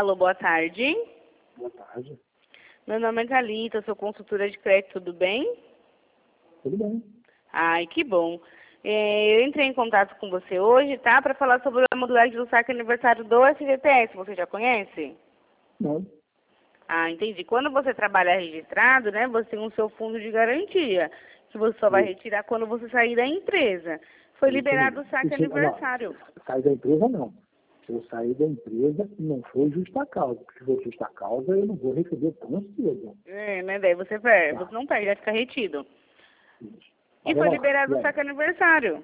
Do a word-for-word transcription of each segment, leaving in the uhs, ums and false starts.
Alô, boa tarde. Boa tarde. Meu nome é Thalita, eu sou consultora de crédito, tudo bem? Tudo bem. Ai, que bom. É, eu entrei em contato com você hoje, tá? Para falar sobre a modulagem do saque aniversário do F G T S. Você já conhece? Não. Ah, entendi. Quando você trabalha registrado, né, você tem o seu fundo de garantia, que você só vai Isso. retirar quando você sair da empresa. Foi Isso liberado mesmo. o saque Isso, aniversário. não, sair da empresa, não. Se eu sair da empresa, não foi justa causa. Porque se for justa causa, eu não vou receber tão cedo. É, né? Daí você perde, Tá. você não perde, vai ficar retido. Isso. E Mas foi vamos lá. liberado E o aí? saque aniversário.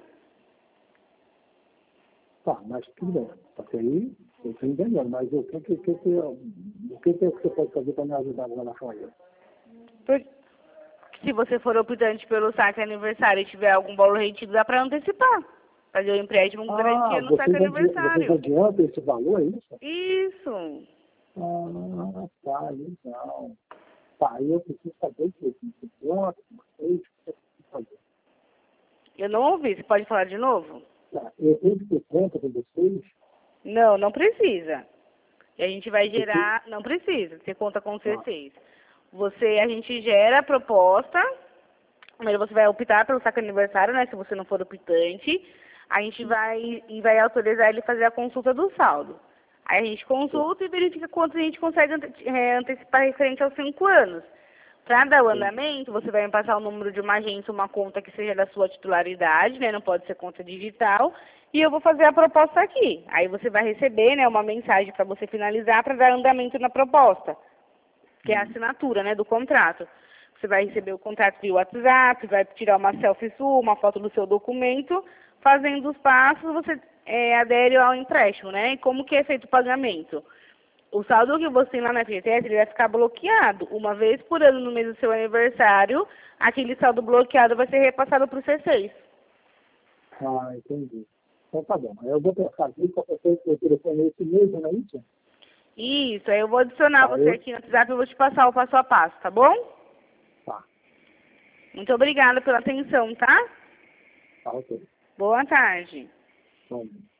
Tá, mas tudo bem. Até aí, eu estou entendendo. Mas o que, que, que, que, o que, que você pode fazer para me ajudar em relação a isso? Por- Se você for optante pelo saque aniversário e tiver algum bolo retido, dá para antecipar. Fazer o empréstimo com Ah, garantia no saque vocês, adi vocês aniversário. adiantam esse valor, é isso? Isso. Ah, tá, legal. Tá, aí eu preciso saber o que você conta, vocês, o que você precisa fazer. Eu não ouvi, você pode falar de novo? Tá, eu tenho que ter conta com vocês, Não, não precisa. E a gente vai porque, gerar, não precisa, você conta com o tá, C seis. Você, a gente gera a proposta, primeiro você vai optar pelo saque aniversário, né, se você não for optante, a gente vai, e vai autorizar ele a fazer a consulta do saldo. Aí a gente consulta e verifica quanto a gente consegue ante é, antecipar referente aos cinco anos. Para dar o entendi. andamento, você vai me passar o número de uma agência, uma conta que seja da sua titularidade, né? Não pode ser conta digital. E eu vou fazer a proposta aqui. Aí você vai receber, né, uma mensagem para você finalizar para dar andamento na proposta, que é a Hum, assinatura, né, do contrato. Você vai receber o contrato via WhatsApp, vai tirar uma selfie sua, uma foto do seu documento. Fazendo os passos, você é, adere ao empréstimo, né? E como que é feito o pagamento? O saldo que você tem lá na F G T S, ele vai ficar bloqueado. Uma vez por ano, no mês do seu aniversário, aquele saldo bloqueado vai ser repassado para o C seis. Ah, entendi. Então tá bom. Aí eu vou pensar aqui, qualquer coisa que eu telefone esse mesmo, não é isso? Isso, aí eu vou adicionar Tá, você eu, aqui no WhatsApp e vou te passar o passo a passo, tá bom? tá, Muito obrigada pela atenção, tá? tá, ok. Boa tarde. Bom.